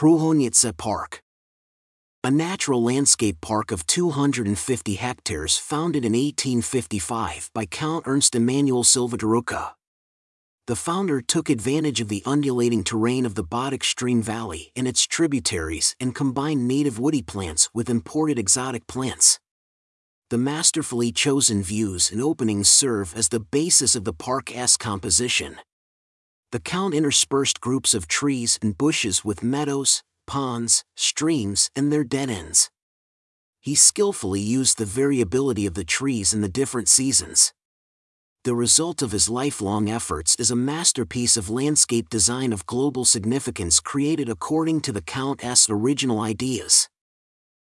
Průhonice Park. A natural landscape park of 250 hectares founded in 1855 by Count Ernst Emanuel Silva de Roca. The founder took advantage of the undulating terrain of the Bodic Stream Valley and its tributaries and combined native woody plants with imported exotic plants. The masterfully chosen views and openings serve as the basis of the park's composition. The Count interspersed groups of trees and bushes with meadows, ponds, streams, and their dead ends. He skillfully used the variability of the trees in the different seasons. The result of his lifelong efforts is a masterpiece of landscape design of global significance created according to the Count's original ideas.